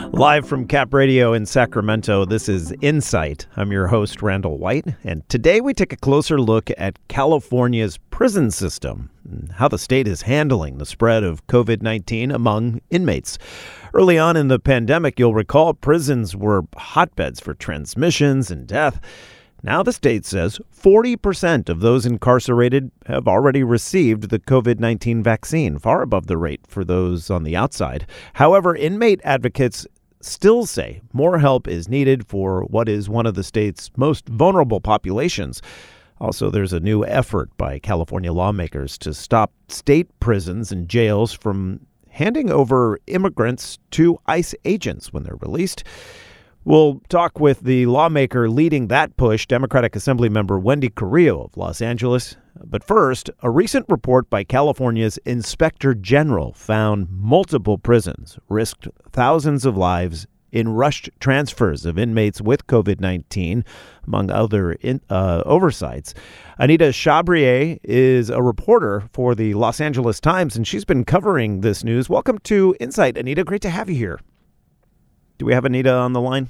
Live from Cap Radio in Sacramento, this is Insight. I'm your host, Randall White, and today we take a closer look at California's prison system and how the state is handling the spread of COVID-19 among inmates. Early on in the pandemic, you'll recall prisons were hotbeds for transmissions and death. Now the state says 40% of those incarcerated have already received the COVID-19 vaccine, far above the rate for those on the outside. However, inmate advocates still say more help is needed for what is one of the state's most vulnerable populations. Also, there's a new effort by California lawmakers to stop state prisons and jails from handing over immigrants to ICE agents when they're released. We'll talk with the lawmaker leading that push, Democratic Assemblymember Wendy Carrillo of Los Angeles. But first, a recent report by California's Inspector General found multiple prisons risked thousands of lives in rushed transfers of inmates with COVID-19, among other oversights. Anita Chabrier is a reporter for the Los Angeles Times, and she's been covering this news. Welcome to Insight, Anita. Great to have you here. Do we have Anita on the line?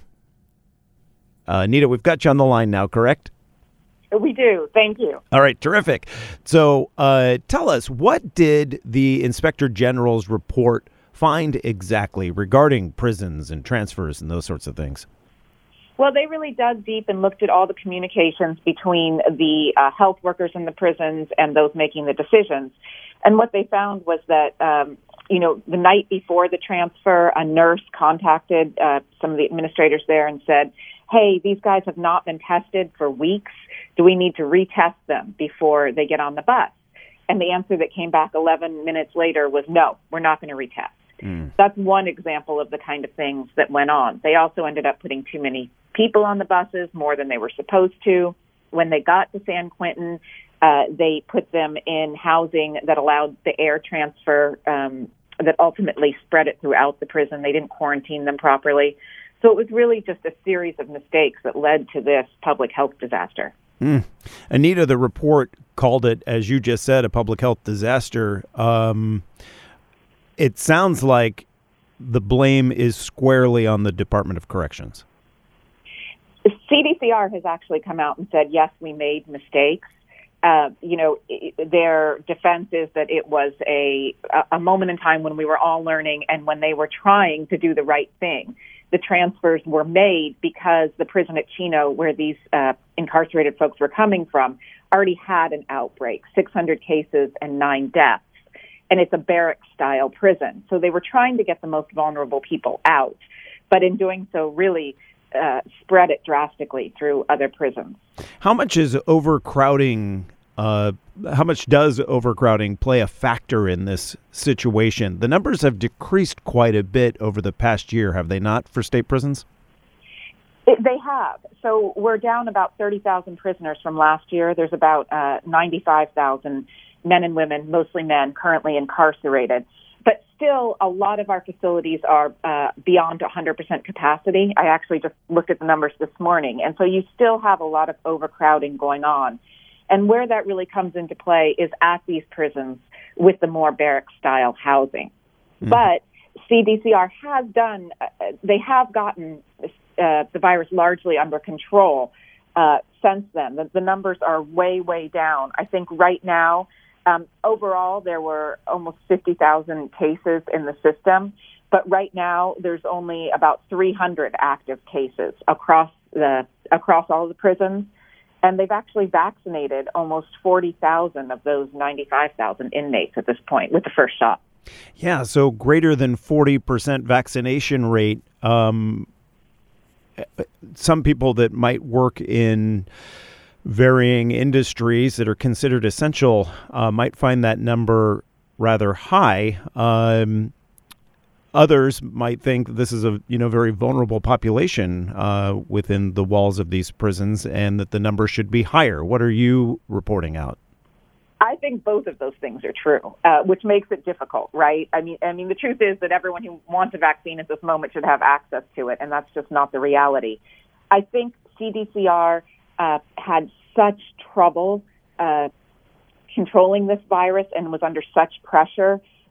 Anita, we've got you on the line now, correct? We do. Thank you. All right, terrific. So tell us, what did the Inspector General's report find exactly regarding prisons and transfers and those sorts of things? Well, they really dug deep and looked at all the communications between the health workers in the prisons and those making the decisions. And what they found was that the night before the transfer, a nurse contacted some of the administrators there and said, hey, these guys have not been tested for weeks. Do we need to retest them before they get on the bus? And the answer that came back 11 minutes later was, no, we're not going to retest. That's one example of the kind of things that went on. They also ended up putting too many people on the buses, more than they were supposed to. When they got to San Quentin, they put them in housing that allowed the air transfer that ultimately spread it throughout the prison. They didn't quarantine them properly. So it was really just a series of mistakes that led to this public health disaster. Anita, the report called it, as you just said, a public health disaster. It sounds like the blame is squarely on the Department of Corrections. The CDCR has actually come out and said, yes, we made mistakes. Their defense is that it was a moment in time when we were all learning and when they were trying to do the right thing. The transfers were made because the prison at Chino, where these incarcerated folks were coming from, already had an outbreak, 600 cases and 9 deaths. And it's a barrack-style prison. So they were trying to get the most vulnerable people out, but in doing so really spread it drastically through other prisons. How much is overcrowding? How much does overcrowding play a factor in this situation? The numbers have decreased quite a bit over the past year, have they not, for state prisons? They have. So we're down about 30,000 prisoners from last year. There's about 95,000 men and women, mostly men, currently incarcerated. But still, a lot of our facilities are beyond 100% capacity. I actually just looked at the numbers this morning. And so you still have a lot of overcrowding going on. And where that really comes into play is at these prisons with the more barrack-style housing. But CDCR has they have gotten the virus largely under control since then. The numbers are way, way down. I think right now, overall, there were almost 50,000 cases in the system. But right now, there's only about 300 active cases across all the prisons. And they've actually vaccinated almost 40,000 of those 95,000 inmates at this point with the first shot. Yeah, so greater than 40% vaccination rate. Some people that might work in varying industries that are considered essential might find that number rather high. Others might think this is a very vulnerable population within the walls of these prisons, and that the number should be higher. What are you reporting out? I think both of those things are true, which makes it difficult, right? I mean, the truth is that everyone who wants a vaccine at this moment should have access to it, and that's just not the reality. I think CDCR had such trouble controlling this virus and was under such pressure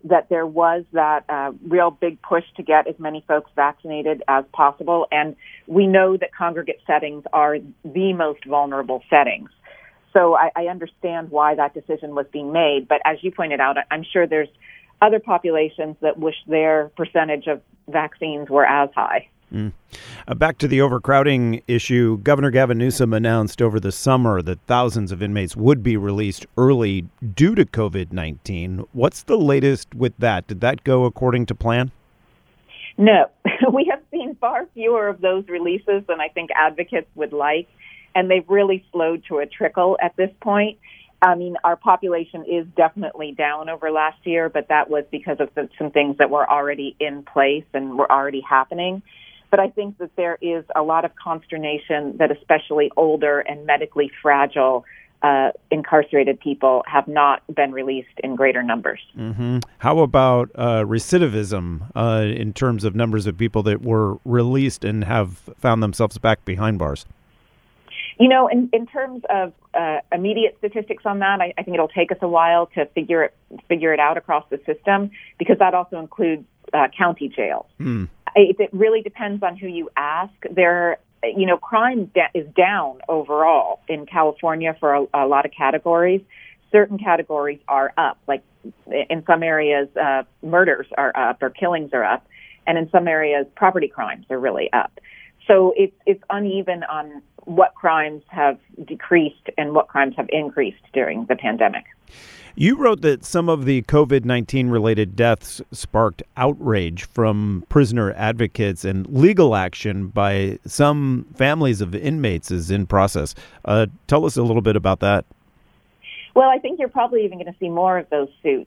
that there was that real big push to get as many folks vaccinated as possible. And we know that congregate settings are the most vulnerable settings. So I understand why that decision was being made. But as you pointed out, I'm sure there's other populations that wish their percentage of vaccines were as high. Back to the overcrowding issue, Governor Gavin Newsom announced over the summer that thousands of inmates would be released early due to COVID-19. What's the latest with that? Did that go according to plan? No, we have seen far fewer of those releases than I think advocates would like, and they've really slowed to a trickle at this point. I mean, our population is definitely down over last year, but that was because of some things that were already in place and were already happening. But I think that there is a lot of consternation that especially older and medically fragile incarcerated people have not been released in greater numbers. Mm-hmm. How about recidivism in terms of numbers of people that were released and have found themselves back behind bars? You know, in terms of immediate statistics on that, I think it'll take us a while to figure it out across the system, because that also includes county jails. It really depends on who you ask. Crime is down overall in California for a lot of categories. Certain categories are up, like in some areas, murders are up or killings are up, and in some areas, property crimes are really up. So it's uneven on what crimes have decreased and what crimes have increased during the pandemic. You wrote that some of the COVID-19 related deaths sparked outrage from prisoner advocates, and legal action by some families of inmates is in process. Tell us a little bit about that. Well, I think you're probably even going to see more of those suits.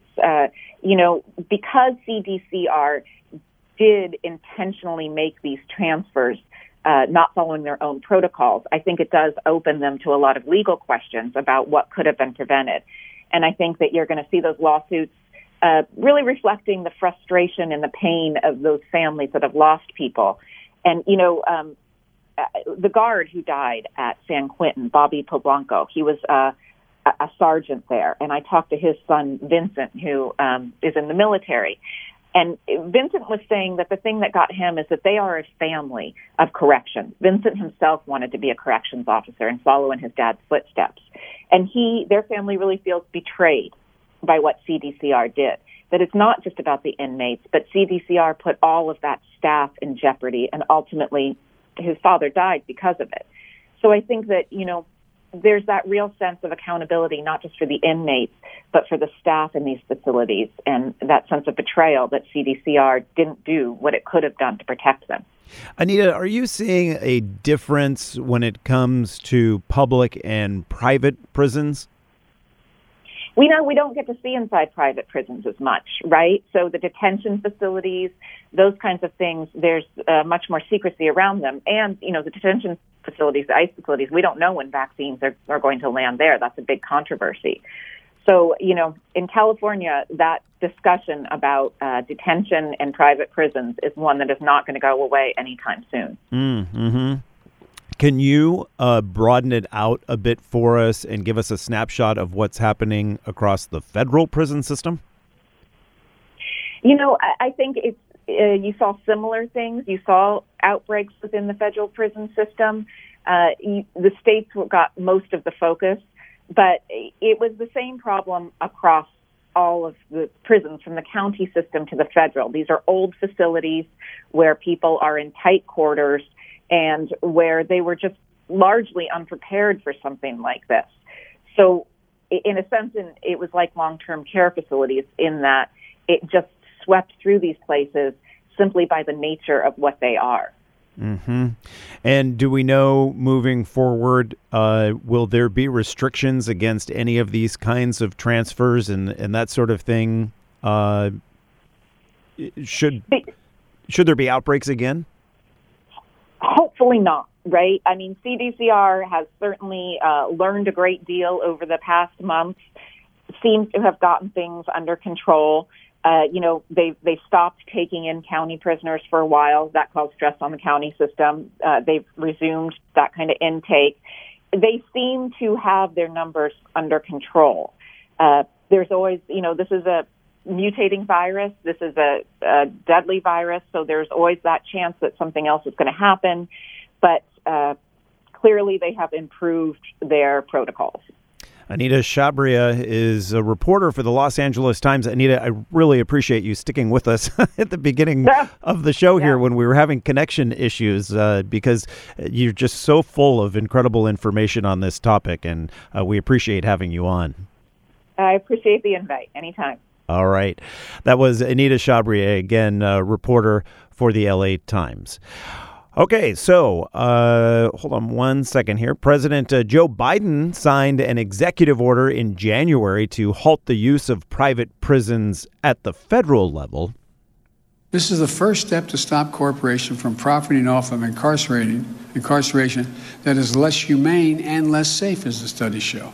Because CDCR did intentionally make these transfers not following their own protocols, I think it does open them to a lot of legal questions about what could have been prevented. And I think that you're going to see those lawsuits really reflecting the frustration and the pain of those families that have lost people. And, the guard who died at San Quentin, Bobby Poblanco, he was a sergeant there. And I talked to his son, Vincent, who is in the military. And Vincent was saying that the thing that got him is that they are a family of corrections. Vincent himself wanted to be a corrections officer and follow in his dad's footsteps. And their family really feels betrayed by what CDCR did. That it's not just about the inmates, but CDCR put all of that staff in jeopardy, and ultimately his father died because of it. So I think that, there's that real sense of accountability, not just for the inmates, but for the staff in these facilities, and that sense of betrayal that CDCR didn't do what it could have done to protect them. Anita, are you seeing a difference when it comes to public and private prisons? We know we don't get to see inside private prisons as much, right? So the detention facilities, those kinds of things, there's much more secrecy around them. And, the detention facilities, the ICE facilities, we don't know when vaccines are going to land there. That's a big controversy. So, in California, that discussion about detention and private prisons is one that is not going to go away anytime soon. Mm-hmm. Can you broaden it out a bit for us and give us a snapshot of what's happening across the federal prison system? I think you saw similar things. You saw outbreaks within the federal prison system. The states got most of the focus, but it was the same problem across all of the prisons, from the county system to the federal. These are old facilities where people are in tight quarters and where they were just largely unprepared for something like this. So in a sense, it was like long-term care facilities in that it just swept through these places simply by the nature of what they are. Mm-hmm. And do we know moving forward, will there be restrictions against any of these kinds of transfers and that sort of thing? Should there be outbreaks again? Hopefully not, right? I mean, CDCR has certainly learned a great deal over the past months, seems to have gotten things under control. They stopped taking in county prisoners for a while. That caused stress on the county system. They've resumed that kind of intake. They seem to have their numbers under control. There's always, this is mutating virus. This is a deadly virus, so there's always that chance that something else is going to happen. But clearly they have improved their protocols. Anita Chabria is a reporter for the Los Angeles Times. Anita, I really appreciate you sticking with us at the beginning of the show here when we were having connection issues because you're just so full of incredible information on this topic, and we appreciate having you on. I appreciate the invite. Anytime. All right. That was Anita Chabria, again, reporter for the LA Times. Okay, so hold on one second here. President Joe Biden signed an executive order in January to halt the use of private prisons at the federal level. This is the first step to stop corporations from profiting off of incarceration that is less humane and less safe, as the studies show.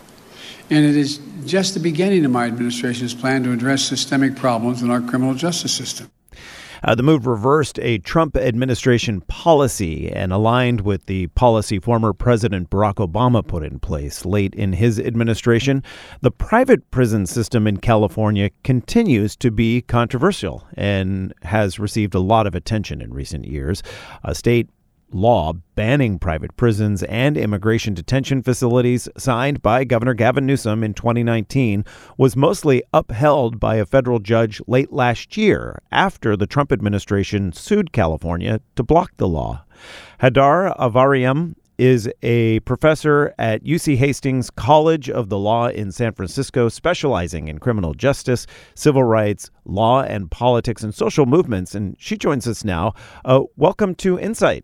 And it is just the beginning of my administration's plan to address systemic problems in our criminal justice system. The move reversed a Trump administration policy and aligned with the policy former President Barack Obama put in place late in his administration. The private prison system in California continues to be controversial and has received a lot of attention in recent years. A state law banning private prisons and immigration detention facilities signed by Governor Gavin Newsom in 2019 was mostly upheld by a federal judge late last year after the Trump administration sued California to block the law. Hadar Avariam is a professor at UC Hastings College of the Law in San Francisco, specializing in criminal justice, civil rights, law and politics, and social movements. And she joins us now. Welcome to Insight.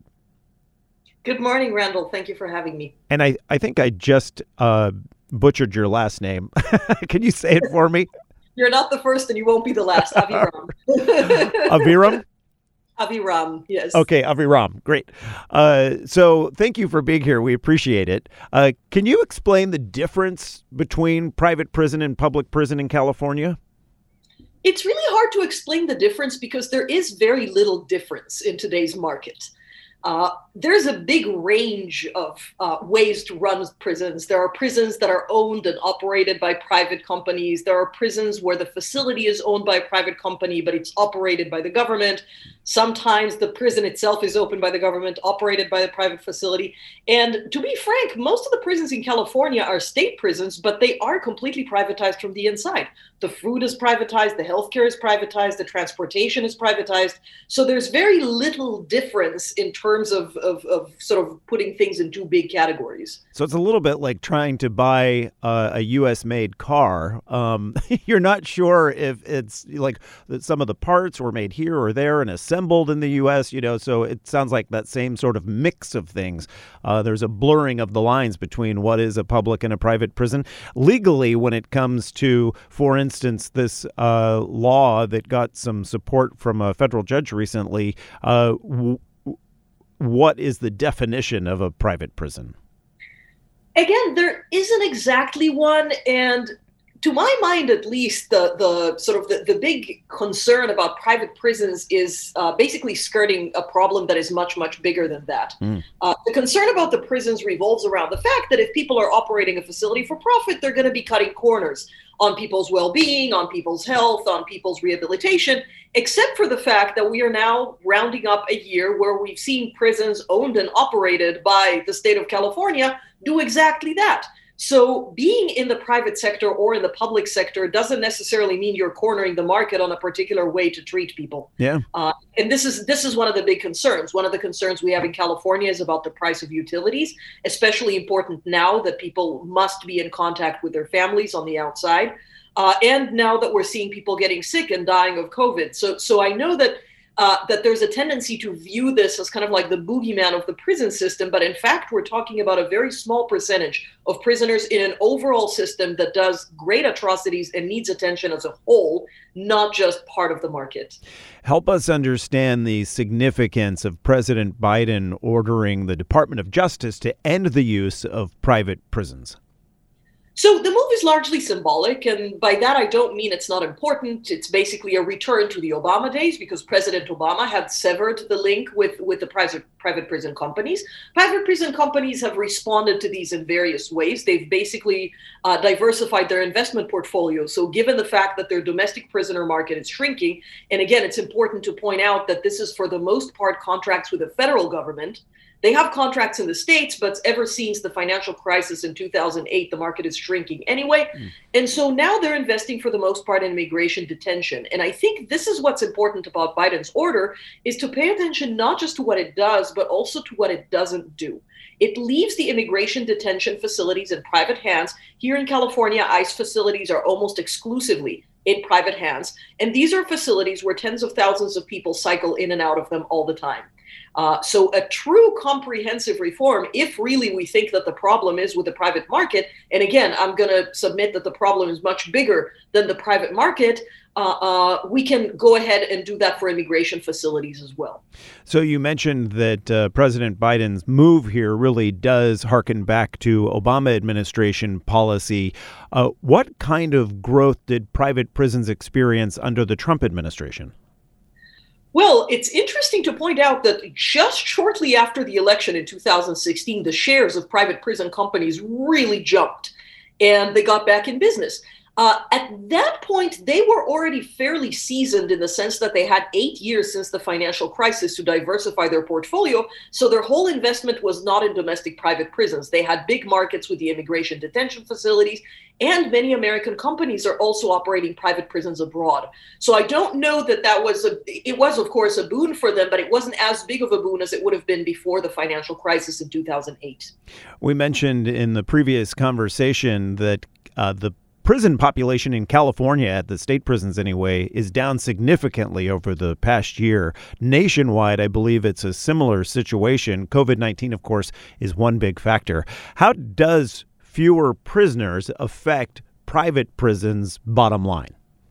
Good morning, Randall. Thank you for having me. And I think I just butchered your last name. Can you say it for me? You're not the first and you won't be the last. Aviram. Aviram? Aviram, yes. Okay, Aviram. Great. So thank you for being here. We appreciate it. Can you explain the difference between private prison and public prison in California? It's really hard to explain the difference because there is very little difference in today's market. There's a big range of ways to run prisons. There are prisons that are owned and operated by private companies. There are prisons where the facility is owned by a private company, but it's operated by the government. Sometimes the prison itself is owned by the government, operated by the private facility. And to be frank, most of the prisons in California are state prisons, but they are completely privatized from the inside. The food is privatized, the healthcare is privatized, the transportation is privatized. So there's very little difference in terms of sort of putting things in two big categories. So it's a little bit like trying to buy a U.S.-made car. You're not sure if it's like that some of the parts were made here or there and assembled in the U.S., so it sounds like that same sort of mix of things. There's a blurring of the lines between what is a public and a private prison. Legally, when it comes to, for instance, this law that got some support from a federal judge recently, what is the definition of a private prison? Again, there isn't exactly one, and to my mind, at least, the big concern about private prisons is basically skirting a problem that is much, much bigger than that. The concern about the prisons revolves around the fact that if people are operating a facility for profit, they're going to be cutting corners on people's well-being, on people's health, on people's rehabilitation, except for the fact that we are now rounding up a year where we've seen prisons owned and operated by the state of California do exactly that. So being in the private sector or in the public sector doesn't necessarily mean you're cornering the market on a particular way to treat people. Yeah. And this is one of the big concerns. One of the concerns we have in California is about the price of utilities, especially important now that people must be in contact with their families on the outside. And now that we're seeing people getting sick and dying of COVID. So I know that there's a tendency to view this as kind of like the boogeyman of the prison system. But in fact, we're talking about a very small percentage of prisoners in an overall system that does great atrocities and needs attention as a whole, not just part of the market. Help us understand the significance of President Biden ordering the Department of Justice to end the use of private prisons. So the move is largely symbolic, and by that I don't mean it's not important. It's basically a return to the Obama days because President Obama had severed the link with the private prison companies. Private prison companies have responded to these in various ways. They've basically diversified their investment portfolio. So given the fact that their domestic prisoner market is shrinking, and again, it's important to point out that this is for the most part contracts with the federal government. They have contracts in the States, but ever since the financial crisis in 2008, the market is shrinking anyway. And so now they're investing for the most part in immigration detention. And I think this is what's important about Biden's order, is to pay attention not just to what it does, but also to what it doesn't do. It leaves the immigration detention facilities in private hands. Here in California, ICE facilities are almost exclusively in private hands. And these are facilities where tens of thousands of people cycle in and out of them all the time. So a true comprehensive reform, if really we think that the problem is with the private market, and again, I'm going to submit that the problem is much bigger than the private market, we can go ahead and do that for immigration facilities as well. So you mentioned that President Biden's move here really does harken back to Obama administration policy. What kind of growth did private prisons experience under the Trump administration? Well, it's interesting to point out that just shortly after the election in 2016, the shares of private prison companies really jumped and they got back in business. At that point, they were already fairly seasoned in the sense that they had 8 years since the financial crisis to diversify their portfolio. So their whole investment was not in domestic private prisons. They had big markets with the immigration detention facilities, and many American companies are also operating private prisons abroad. So I don't know that it was, of course, a boon for them, but it wasn't as big of a boon as it would have been before the financial crisis in 2008. We mentioned in the previous conversation that the prison population in California, at the state prisons anyway, is down significantly over the past year. Nationwide, I believe it's a similar situation. COVID-19, of course, is one big factor. How does fewer prisoners affect private prisons' bottom line?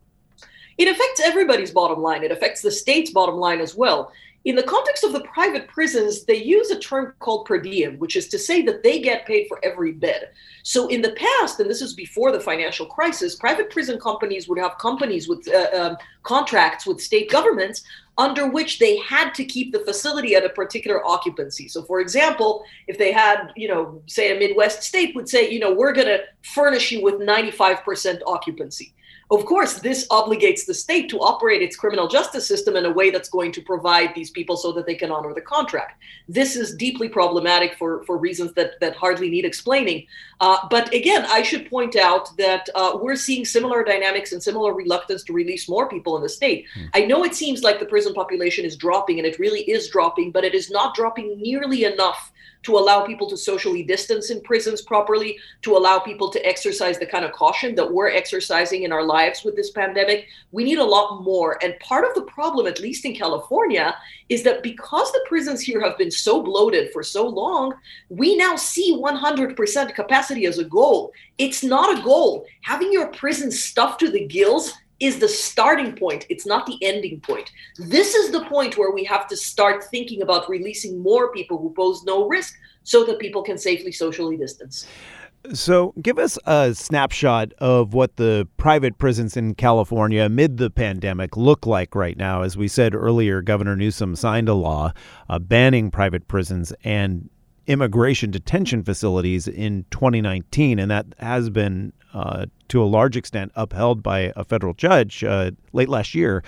It affects everybody's bottom line. It affects the state's bottom line as well. In the context of the private prisons, they use a term called per diem, which is to say that they get paid for every bed. So in the past, and this is before the financial crisis, private prison companies would have companies with contracts with state governments under which they had to keep the facility at a particular occupancy. So for example, if they had, say a Midwest state would say, we're going to furnish you with 95% occupancy. Of course, this obligates the state to operate its criminal justice system in a way that's going to provide these people so that they can honor the contract. This is deeply problematic for reasons that hardly need explaining. But again, I should point out that we're seeing similar dynamics and similar reluctance to release more people in the state. I know it seems like the prison population is dropping, and it really is dropping, but it is not dropping nearly enough to allow people to socially distance in prisons properly, to allow people to exercise the kind of caution that we're exercising in our lives with this pandemic. We need a lot more. And part of the problem, at least in California, is that because the prisons here have been so bloated for so long, we now see 100% capacity as a goal. It's not a goal. Having your prison stuffed to the gills is the starting point. It's not the ending point. This is the point where we have to start thinking about releasing more people who pose no risk so that people can safely socially distance. So give us a snapshot of what the private prisons in California amid the pandemic look like right now. As we said earlier, Governor Newsom signed a law banning private prisons and immigration detention facilities in 2019, and that has been to a large extent upheld by a federal judge late last year.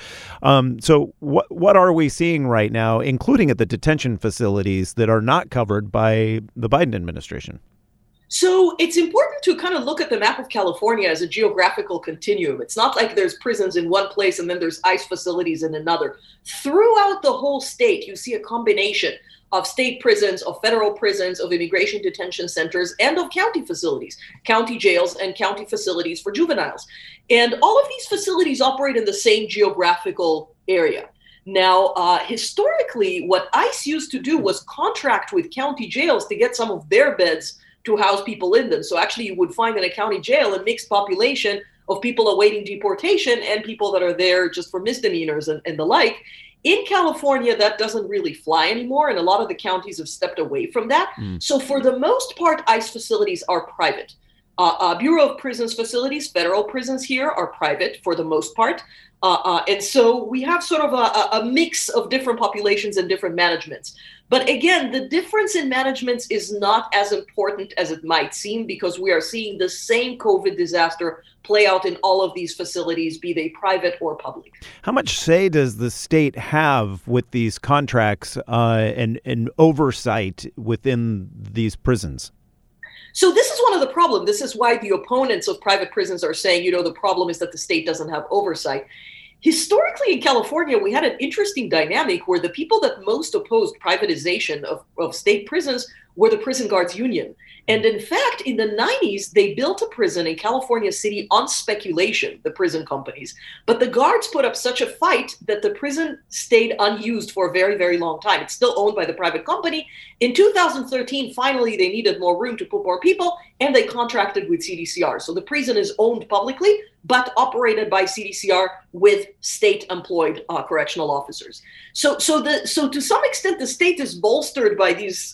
So what are we seeing right now, including at the detention facilities that are not covered by the Biden administration? So it's important to kind of look at the map of California as a geographical continuum. It's not like there's prisons in one place and then there's ICE facilities in another. Throughout the whole state, you see a combination of state prisons, of federal prisons, of immigration detention centers, and of county facilities, county jails, and county facilities for juveniles. And all of these facilities operate in the same geographical area. Now, historically, what ICE used to do was contract with county jails to get some of their beds to house people in them. So actually, you would find in a county jail a mixed population of people awaiting deportation and people that are there just for misdemeanors and the like. In California, that doesn't really fly anymore, and a lot of the counties have stepped away from that. So for the most part, ICE facilities are private. Bureau of Prisons facilities, federal prisons here are private for the most part. And so we have sort of a mix of different populations and different managements. But again, the difference in managements is not as important as it might seem, because we are seeing the same COVID disaster play out in all of these facilities, be they private or public. How much say does the state have with these contracts and oversight within these prisons? So this is one of the problems. This is why the opponents of private prisons are saying, the problem is that the state doesn't have oversight. Historically, in California, we had an interesting dynamic where the people that most opposed privatization of state prisons were the prison guards union. And in fact, in the 90s, they built a prison in California City on speculation, the prison companies. But the guards put up such a fight that the prison stayed unused for a very, very long time. It's still owned by the private company. In 2013, finally, they needed more room to put more people, and they contracted with CDCR. So the prison is owned publicly, but operated by CDCR with state-employed correctional officers. So to some extent, the state is bolstered by these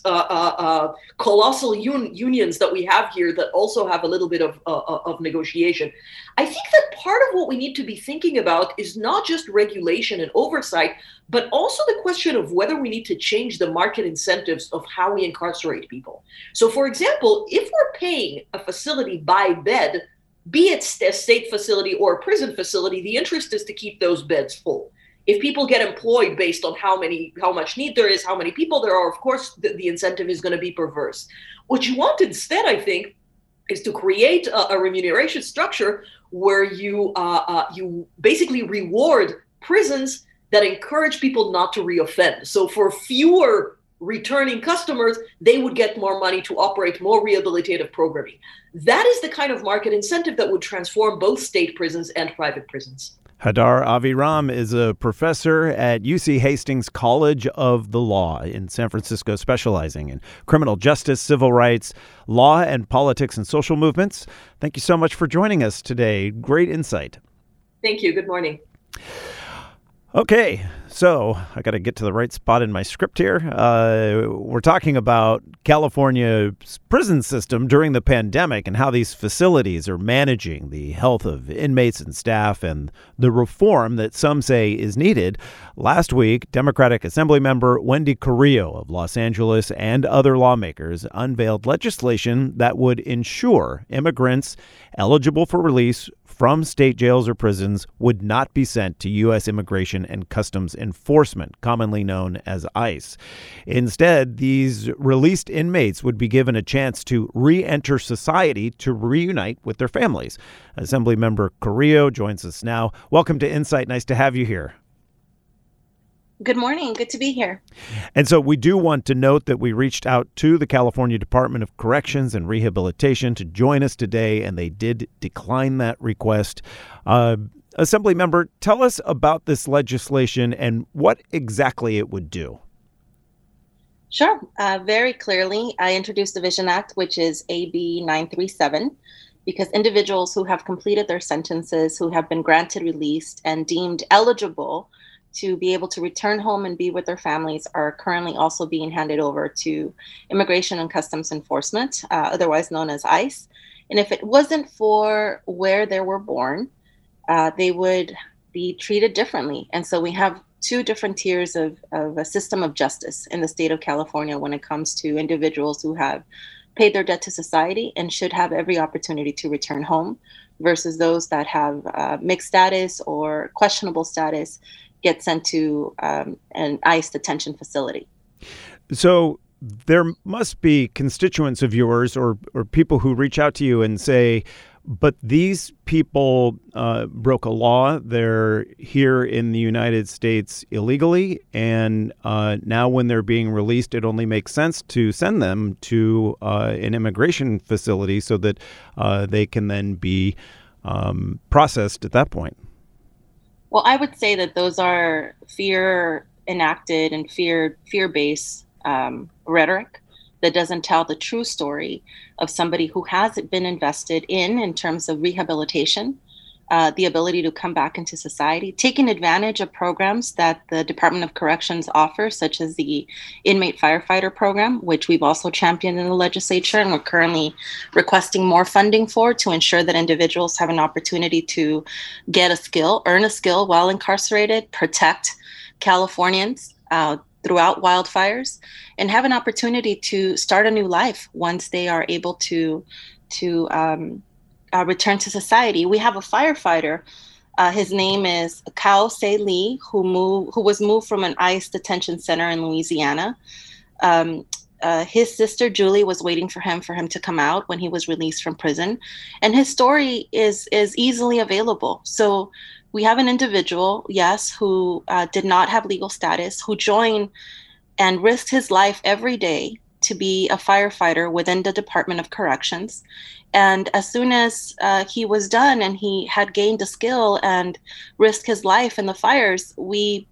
colossal unions that we have here that also have a little bit of negotiation. I think that part of what we need to be thinking about is not just regulation and oversight, but also the question of whether we need to change the market incentives of how we incarcerate people. So, for example, if we're paying a facility by bed, be it a state facility or a prison facility, the interest is to keep those beds full. If people get employed based on how much need there is, how many people there are, of course, the incentive is going to be perverse. What you want instead, I think, is to create a remuneration structure where you basically reward prisons that encourage people not to reoffend. So for fewer returning customers, they would get more money to operate more rehabilitative programming. That is the kind of market incentive that would transform both state prisons and private prisons. Hadar Aviram is a professor at UC Hastings College of the Law in San Francisco, specializing in criminal justice, civil rights, law, and politics and social movements. Thank you so much for joining us today. Great insight. Thank you. Good morning. Okay, so I got to get to the right spot in my script here. We're talking about California's prison system during the pandemic and how these facilities are managing the health of inmates and staff and the reform that some say is needed. Last week, Democratic Assemblymember Wendy Carrillo of Los Angeles and other lawmakers unveiled legislation that would ensure immigrants eligible for release from state jails or prisons would not be sent to U.S. Immigration and Customs Enforcement, commonly known as ICE. Instead, these released inmates would be given a chance to re-enter society to reunite with their families. Assemblymember Carrillo joins us now. Welcome to Insight. Nice to have you here. Good morning. Good to be here. And so we do want to note that we reached out to the California Department of Corrections and Rehabilitation to join us today, and they did decline that request. Assemblymember, tell us about this legislation and what exactly it would do. Sure. Very clearly, I introduced the Vision Act, which is AB 937, because individuals who have completed their sentences, who have been granted release and deemed eligible to be able to return home and be with their families are currently also being handed over to Immigration and Customs Enforcement, otherwise known as ICE. And if it wasn't for where they were born, they would be treated differently. And so we have two different tiers of a system of justice in the state of California when it comes to individuals who have paid their debt to society and should have every opportunity to return home versus those that have mixed status or questionable status get sent to an ICE detention facility. So there must be constituents of yours or people who reach out to you and say, but these people broke a law. They're here in the United States illegally. And now when they're being released, it only makes sense to send them to an immigration facility so that they can then be processed at that point. Well, I would say that those are fear enacted and fear-based rhetoric that doesn't tell the true story of somebody who has been invested in terms of rehabilitation, the ability to come back into society, taking advantage of programs that the Department of Corrections offers, such as the Inmate Firefighter Program, which we've also championed in the legislature, and we're currently requesting more funding for to ensure that individuals have an opportunity to get a skill, earn a skill while incarcerated, protect Californians throughout wildfires, and have an opportunity to start a new life once they are able to return to society. We have a firefighter. His name is Kao Se Lee, who was moved from an ICE detention center in Louisiana. His sister Julie was waiting for him to come out when he was released from prison, and his story is easily available. So we have an individual, yes, who did not have legal status, who joined and risked his life every day to be a firefighter within the Department of Corrections. And as soon as he was done and he had gained a skill and risked his life in the fires, the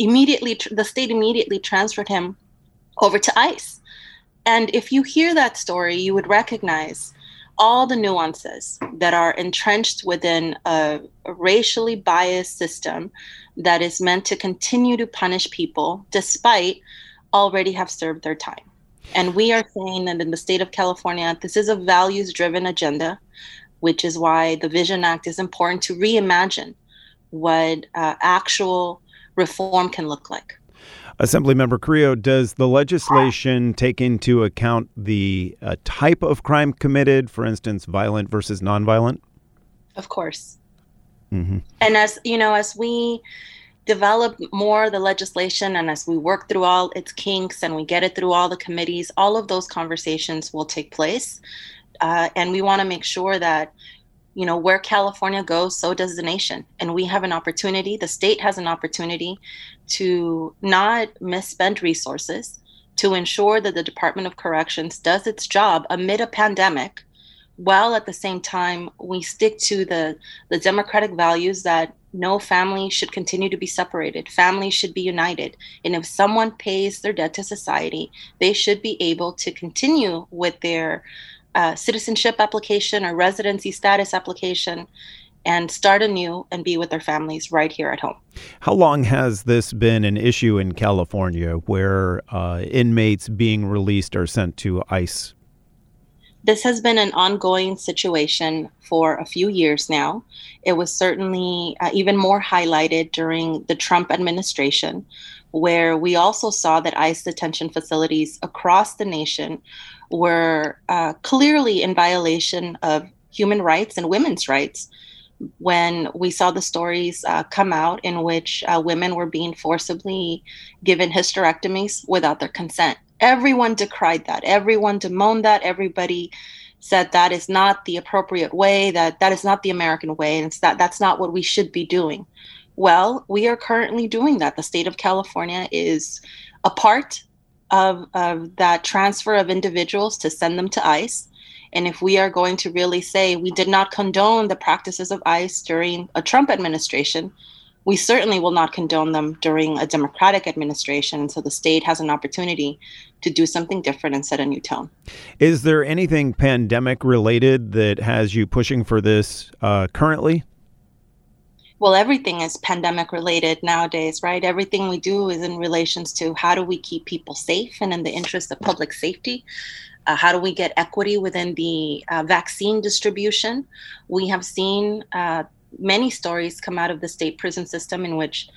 state immediately transferred him over to ICE. And if you hear that story, you would recognize all the nuances that are entrenched within a racially biased system that is meant to continue to punish people despite already have served their time. And we are saying that in the state of California, this is a values-driven agenda, which is why the Vision Act is important to reimagine what actual reform can look like. Assemblymember Carrillo, does the legislation take into account the type of crime committed, for instance, violent versus nonviolent? Of course. Mm-hmm. And as we develop more of the legislation and as we work through all its kinks and we get it through all the committees, all of those conversations will take place. And we want to make sure that, where California goes, so does the nation. And we have an opportunity, the state has an opportunity to not misspend resources, to ensure that the Department of Corrections does its job amid a pandemic, while at the same time we stick to the democratic values that no family should continue to be separated. Families should be united. And if someone pays their debt to society, they should be able to continue with their citizenship application or residency status application and start anew and be with their families right here at home. How long has this been an issue in California where inmates being released are sent to ICE? This has been an ongoing situation for a few years now. It was certainly even more highlighted during the Trump administration, where we also saw that ICE detention facilities across the nation were clearly in violation of human rights and women's rights. When we saw the stories come out in which women were being forcibly given hysterectomies without their consent. Everyone decried that. Everyone bemoaned that. Everybody said that is not the appropriate way, that is not the American way, and that's not what we should be doing. Well, we are currently doing that. The state of California is a part of that transfer of individuals to send them to ICE. And if we are going to really say we did not condone the practices of ICE during a Trump administration, we certainly will not condone them during a Democratic administration. So the state has an opportunity to do something different and set a new tone. Is there anything pandemic related that has you pushing for this currently? Well, everything is pandemic related nowadays, right? Everything we do is in relations to how do we keep people safe and in the interest of public safety. How do we get equity within the vaccine distribution? We have seen many stories come out of the state prison system in which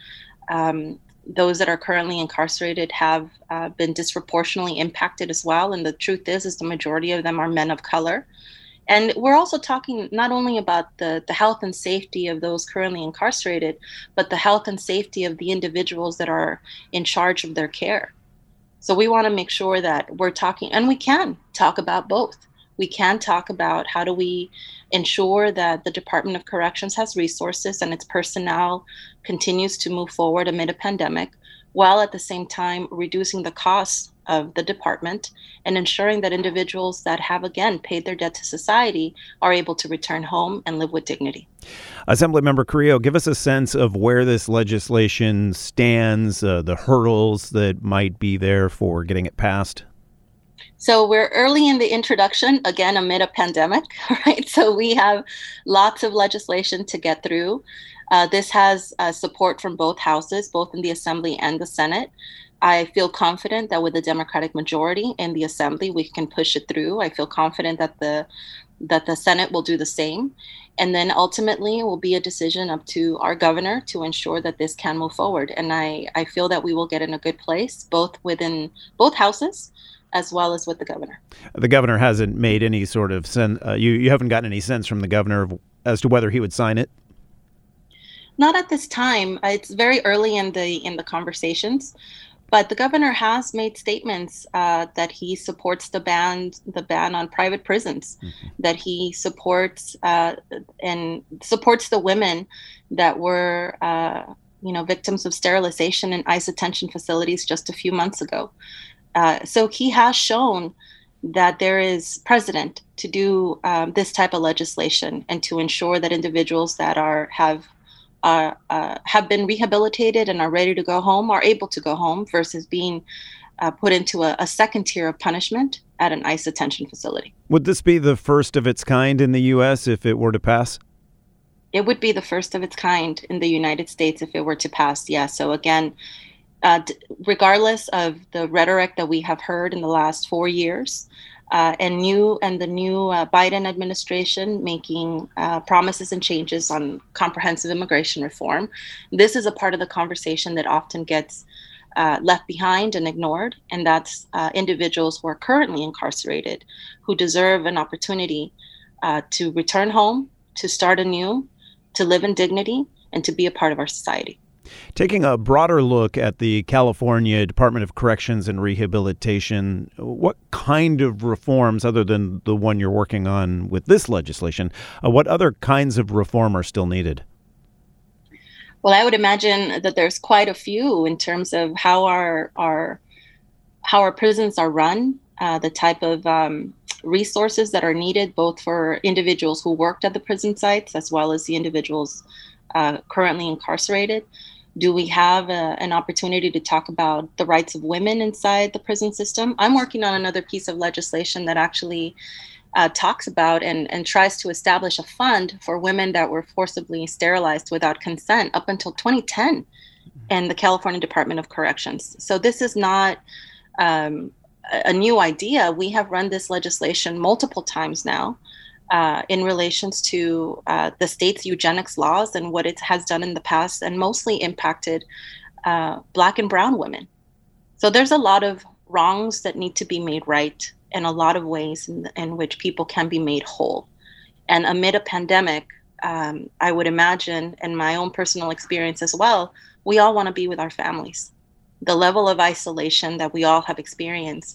those that are currently incarcerated have been disproportionately impacted as well. And the truth is the majority of them are men of color. And we're also talking not only about the health and safety of those currently incarcerated, but the health and safety of the individuals that are in charge of their care. So we want to make sure that we're talking, and we can talk about both. We can talk about how do we ensure that the Department of Corrections has resources and its personnel continues to move forward amid a pandemic, while at the same time reducing the costs of the department and ensuring that individuals that have, again, paid their debt to society are able to return home and live with dignity. Assemblymember Carrillo, give us a sense of where this legislation stands, the hurdles that might be there for getting it passed. So we're early in the introduction, again, amid a pandemic, right? So we have lots of legislation to get through. This has support from both houses, both in the Assembly and the Senate. I feel confident that with the Democratic majority in the Assembly, we can push it through. I feel confident that the Senate will do the same. And then ultimately it will be a decision up to our governor to ensure that this can move forward. And I feel that we will get in a good place, both within both houses, as well as with the governor. The governor hasn't made any sort of sense. You haven't gotten any sense from the governor as to whether he would sign it? Not at this time. It's very early in the conversations, but the governor has made statements that he supports the ban on private prisons, that he supports and supports the women that were victims of sterilization in ICE detention facilities just a few months ago. So he has shown that there is precedent to do this type of legislation and to ensure that individuals that have been rehabilitated and are ready to go home are able to go home versus being put into a second tier of punishment at an ICE detention facility. Would this be the first of its kind in the U.S. if it were to pass? It would be the first of its kind in the United States if it were to pass, yeah. So again, regardless of the rhetoric that we have heard in the last 4 years, and the new Biden administration making promises and changes on comprehensive immigration reform, this is a part of the conversation that often gets left behind and ignored, and that's individuals who are currently incarcerated who deserve an opportunity to return home, to start anew, to live in dignity, and to be a part of our society. Taking a broader look at the California Department of Corrections and Rehabilitation, what kind of reforms, other than the one you're working on with this legislation, what other kinds of reform are still needed? Well, I would imagine that there's quite a few in terms of how our prisons are run, the type of resources that are needed, both for individuals who worked at the prison sites as well as the individuals currently incarcerated. Do we have an opportunity to talk about the rights of women inside the prison system? I'm working on another piece of legislation that actually talks about and tries to establish a fund for women that were forcibly sterilized without consent up until 2010 in the California Department of Corrections. So this is not a new idea. We have run this legislation multiple times now. In relations to the state's eugenics laws and what it has done in the past, and mostly impacted Black and brown women. So there's a lot of wrongs that need to be made right, and a lot of ways in which people can be made whole. And amid a pandemic, I would imagine, and my own personal experience as well, we all want to be with our families. The level of isolation that we all have experienced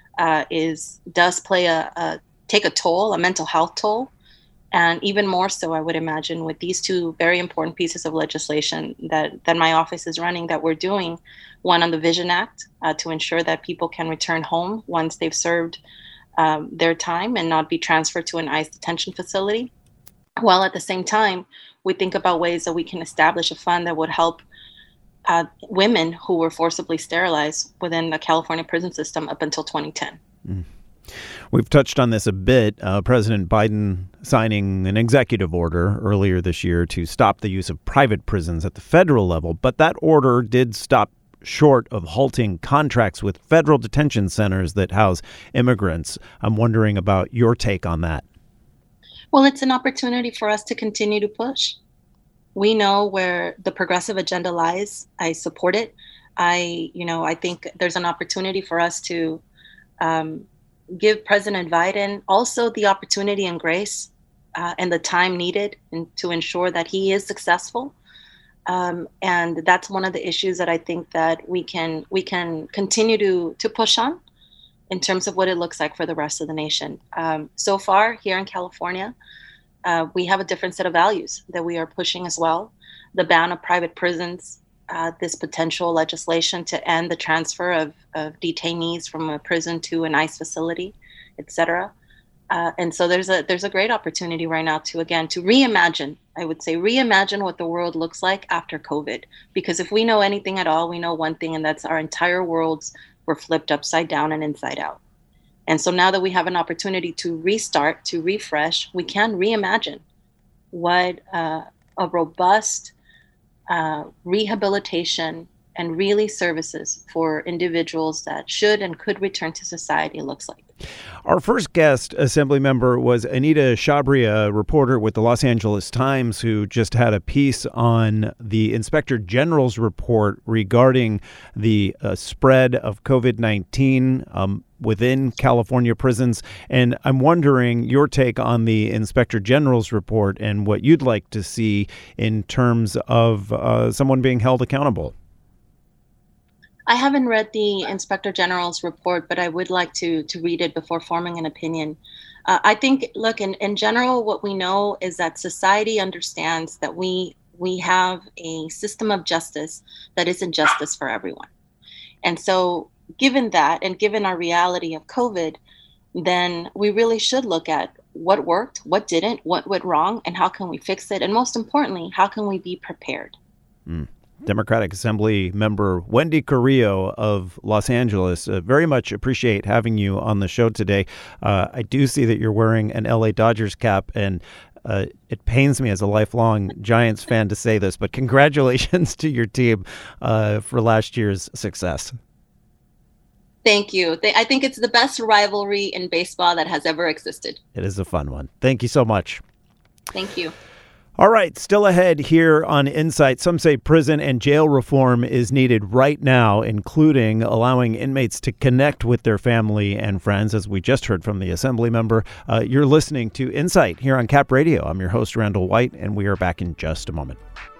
does take a toll, a mental health toll. And even more so, I would imagine, with these two very important pieces of legislation that my office is running, that we're doing, one on the Vision Act to ensure that people can return home once they've served their time and not be transferred to an ICE detention facility. While at the same time, we think about ways that we can establish a fund that would help women who were forcibly sterilized within the California prison system up until 2010. We've touched on this a bit. President Biden signing an executive order earlier this year to stop the use of private prisons at the federal level, but that order did stop short of halting contracts with federal detention centers that house immigrants. I'm wondering about your take on that. Well, it's an opportunity for us to continue to push. We know where the progressive agenda lies. I support it. I think there's an opportunity for us to give President Biden also the opportunity and grace and the time needed to ensure that he is successful. And that's one of the issues that I think that we can continue to push on in terms of what it looks like for the rest of the nation. So far here in California, we have a different set of values that we are pushing as well. The ban of private prisons, this potential legislation to end the transfer of detainees from a prison to an ICE facility, et cetera. And so there's a great opportunity right now to reimagine, I would say, reimagine what the world looks like after COVID. Because if we know anything at all, we know one thing, and that's our entire worlds were flipped upside down and inside out. And so now that we have an opportunity to restart, to refresh, we can reimagine what a robust rehabilitation and really services for individuals that should and could return to society looks like. Our first guest assembly member was Anita Shabria, a reporter with the Los Angeles Times, who just had a piece on the Inspector General's report regarding the spread of COVID-19 within California prisons. And I'm wondering your take on the Inspector General's report and what you'd like to see in terms of someone being held accountable. I haven't read the Inspector General's report, but I would like to read it before forming an opinion. I think, look, in general, what we know is that society understands that we have a system of justice that isn't justice for everyone. And so given that, and given our reality of COVID, then we really should look at what worked, what didn't, what went wrong, and how can we fix it? And most importantly, how can we be prepared? Democratic Assembly member Wendy Carrillo of Los Angeles, very much appreciate having you on the show today. I do see that you're wearing an LA Dodgers cap, and it pains me as a lifelong Giants fan to say this, but congratulations to your team for last year's success. Thank you. I think it's the best rivalry in baseball that has ever existed. It is a fun one. Thank you so much. Thank you. All right, still ahead here on Insight. Some say prison and jail reform is needed right now, including allowing inmates to connect with their family and friends, as we just heard from the Assembly member. You're listening to Insight here on Cap Radio. I'm your host, Randall White, and we are back in just a moment.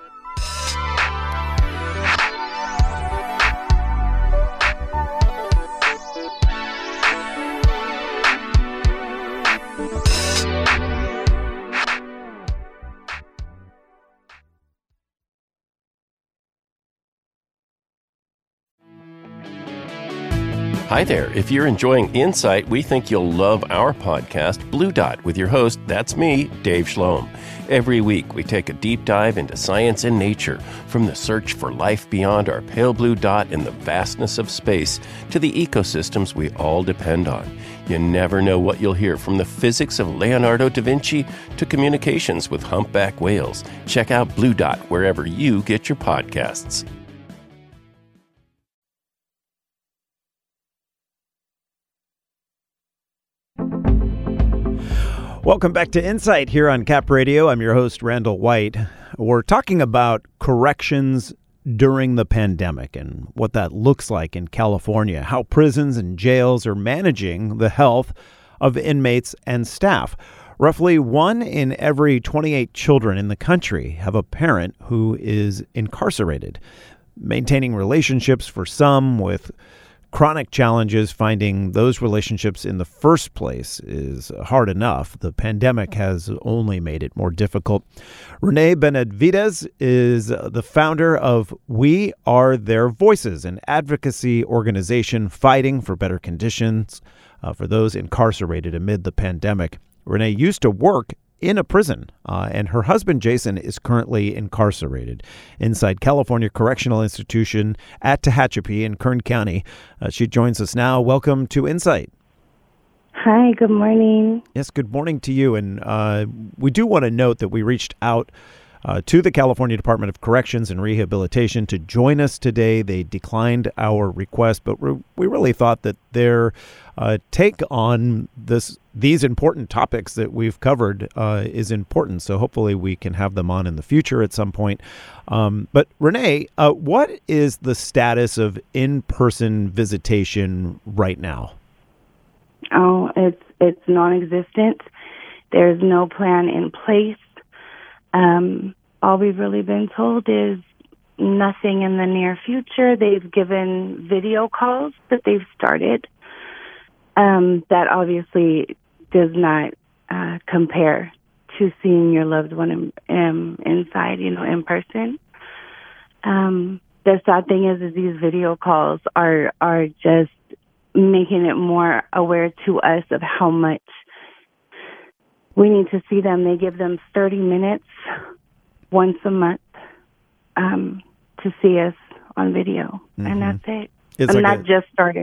Hi there. If you're enjoying Insight, we think you'll love our podcast, Blue Dot, with your host, that's me, Dave Schloem. Every week, we take a deep dive into science and nature, from the search for life beyond our pale blue dot in the vastness of space to the ecosystems we all depend on. You never know what you'll hear, from the physics of Leonardo da Vinci to communications with humpback whales. Check out Blue Dot wherever you get your podcasts. Welcome back to Insight here on Cap Radio. I'm your host, Randall White. We're talking about corrections during the pandemic and what that looks like in California, how prisons and jails are managing the health of inmates and staff. Roughly 1 in every 28 children in the country have a parent who is incarcerated. Maintaining relationships for some with chronic challenges, finding those relationships in the first place is hard enough. The pandemic has only made it more difficult. Renee Benavides is the founder of We Are Their Voices, an advocacy organization fighting for better conditions for those incarcerated amid the pandemic. Renee used to work in a prison, and her husband, Jason, is currently incarcerated inside California Correctional Institution at Tehachapi in Kern County. She joins us now. Welcome to Insight. Hi, good morning. Yes, good morning to you. And we do want to note that we reached out to the California Department of Corrections and Rehabilitation to join us today. They declined our request, but we really thought that their take on these important topics that we've covered is important. So hopefully we can have them on in the future at some point. But Renee, what is the status of in-person visitation right now? Oh, it's non-existent. There's no plan in place. All we've really been told is nothing in the near future. They've given video calls that they've started. That obviously does not compare to seeing your loved one inside, in person. The sad thing is these video calls are just making it more aware to us of how much we need to see them. They give them 30 minutes once a month to see us on video, and that's it. It's and like that just started.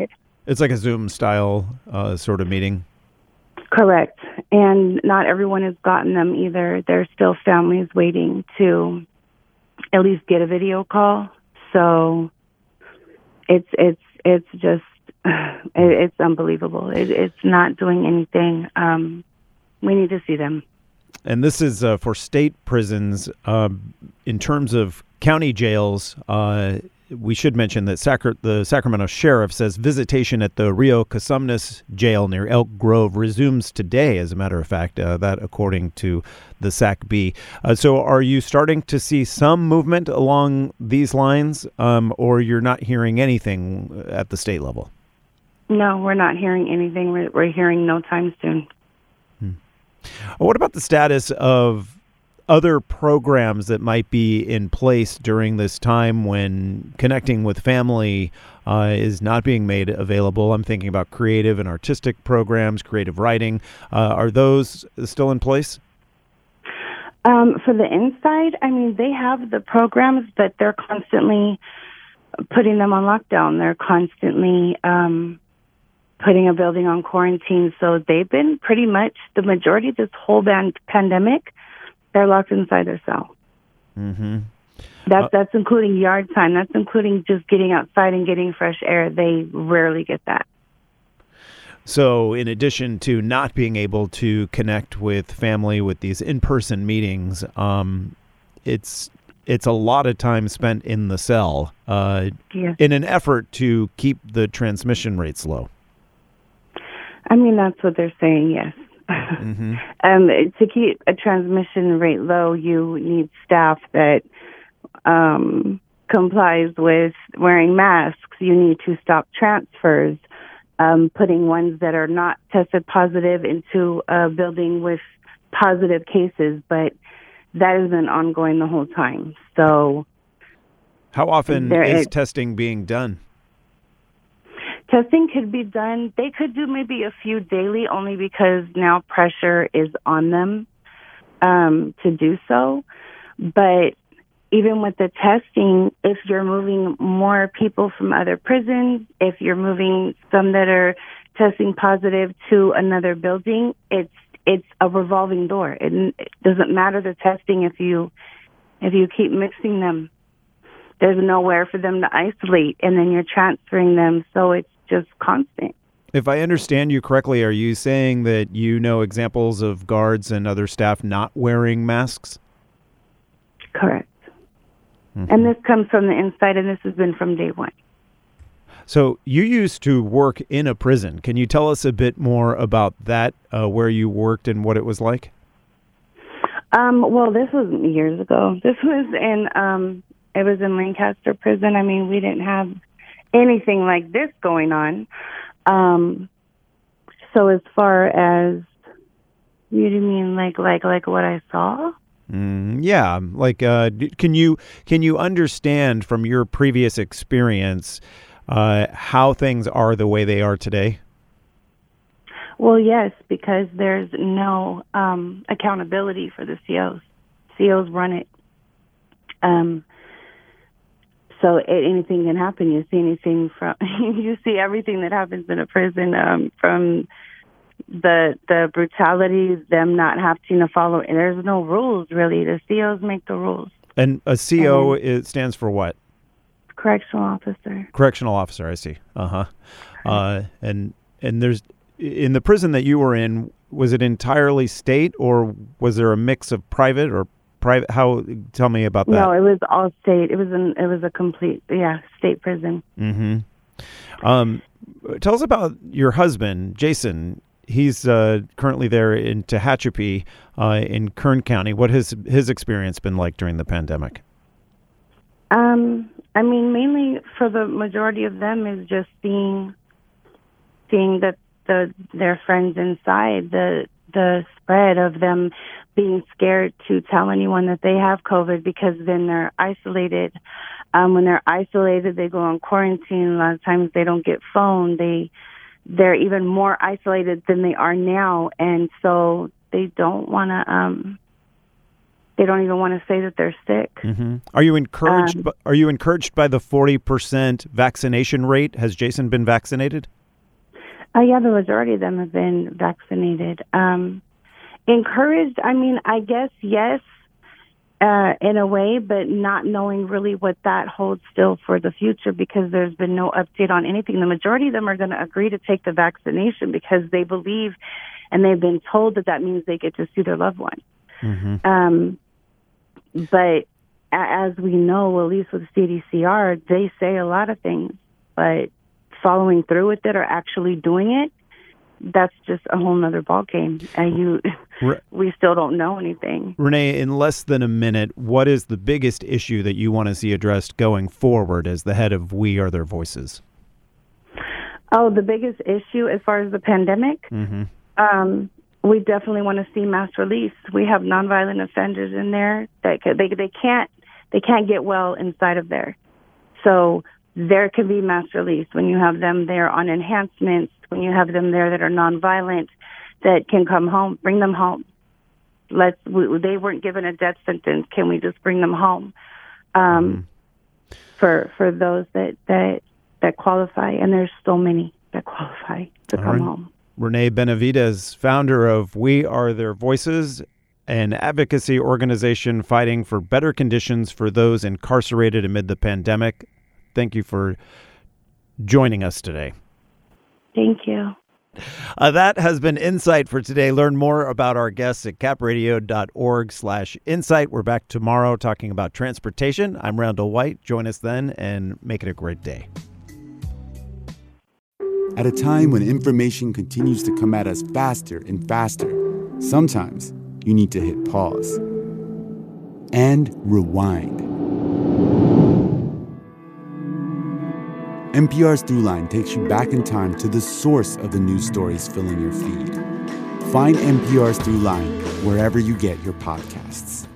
It's like a Zoom style sort of meeting. Correct. And not everyone has gotten them either. There's still families waiting to at least get a video call. So it's just it's unbelievable. It's not doing anything. We need to see them. And this is for state prisons. In terms of county jails, we should mention that the Sacramento sheriff says visitation at the Rio Cosumnes jail near Elk Grove resumes today, as a matter of fact, that according to the SACB. So are you starting to see some movement along these lines, or you're not hearing anything at the state level? No, we're not hearing anything. We're hearing no time soon. What about the status of other programs that might be in place during this time when connecting with family is not being made available? I'm thinking about creative and artistic programs, creative writing. Are those still in place? For the inside, I mean, they have the programs, but they're constantly putting them on lockdown. They're constantly putting a building on quarantine. So they've been pretty much the majority of this whole pandemic, they're locked inside their cell. Mm-hmm. That's including yard time. That's including just getting outside and getting fresh air. They rarely get that. So in addition to not being able to connect with family with these in-person meetings, it's a lot of time spent in the cell in an effort to keep the transmission rates low. I mean, that's what they're saying, yes. Mm-hmm. To keep a transmission rate low, you need staff that complies with wearing masks. You need to stop transfers, putting ones that are not tested positive into a building with positive cases. But that has been ongoing the whole time. So, how often is testing being done? Testing could be done. They could do maybe a few daily, only because now pressure is on them to do so. But even with the testing, if you're moving more people from other prisons, if you're moving some that are testing positive to another building, it's a revolving door. It doesn't matter the testing if you keep mixing them. There's nowhere for them to isolate, and then you're transferring them, so it's just constant. If I understand you correctly, are you saying that you know examples of guards and other staff not wearing masks? Correct. Mm-hmm. And this comes from the inside, and this has been from day one. So you used to work in a prison. Can you tell us a bit more about that, where you worked and what it was like? Well, this was years ago. This was it was in Lancaster Prison. I mean, we didn't have anything like this going on. So as far as, you mean like what I saw? Yeah. Like, can you understand from your previous experience how things are the way they are today? Well, yes, because there's no accountability for the COs. COs run it. So anything can happen. You see anything you see everything that happens in a prison, from the brutalities, them not having to follow. There's no rules, really. The COs make the rules. And a CO, it stands for what? Correctional officer. Correctional officer, I see. And there's, in the prison that you were in, was it entirely state, or was there a mix of private or private? Tell me about that. No, it was all state. It was a complete, state prison. Mm-hmm. Tell us about your husband, Jason. He's currently there in Tehachapi in Kern County. What has his experience been like during the pandemic? I mean, mainly for the majority of them is just seeing that their friends inside, the spread of them being scared to tell anyone that they have COVID, because then they're isolated. When they're isolated, they go on quarantine. A lot of times they don't get phone. They're even more isolated than they are now, and so they don't want to. They don't even want to say that they're sick. Mm-hmm. Are you encouraged? Are you encouraged by the 40% vaccination rate? Has Jason been vaccinated? Yeah, the majority of them have been vaccinated. Encouraged, I mean, I guess, yes, in a way, but not knowing really what that holds still for the future because there's been no update on anything. The majority of them are going to agree to take the vaccination because they believe and they've been told that means they get to see their loved one. Mm-hmm. But as we know, at least with CDCR, they say a lot of things, but following through with it or actually doing it, that's just a whole nother ballgame. And we still don't know anything. Renee, in less than a minute, what is the biggest issue that you want to see addressed going forward as the head of We Are Their Voices? Oh, the biggest issue as far as the pandemic? Mm-hmm. We definitely want to see mass release. We have nonviolent offenders in there that they can't get well inside of there. So there can be mass release when you have them there on enhancements, when you have them there that are nonviolent, that can come home, bring them home. They weren't given a death sentence. Can we just bring them home? For those that qualify, and there's so many that qualify to come home. Renee Benavides, founder of We Are Their Voices, an advocacy organization fighting for better conditions for those incarcerated amid the pandemic. Thank you for joining us today. Thank you. That has been Insight for today. Learn more about our guests at capradio.org/insight. We're back tomorrow talking about transportation. I'm Randall White. Join us then and make it a great day. At a time when information continues to come at us faster and faster, sometimes you need to hit pause and rewind. NPR's Throughline takes you back in time to the source of the news stories filling your feed. Find NPR's Throughline wherever you get your podcasts.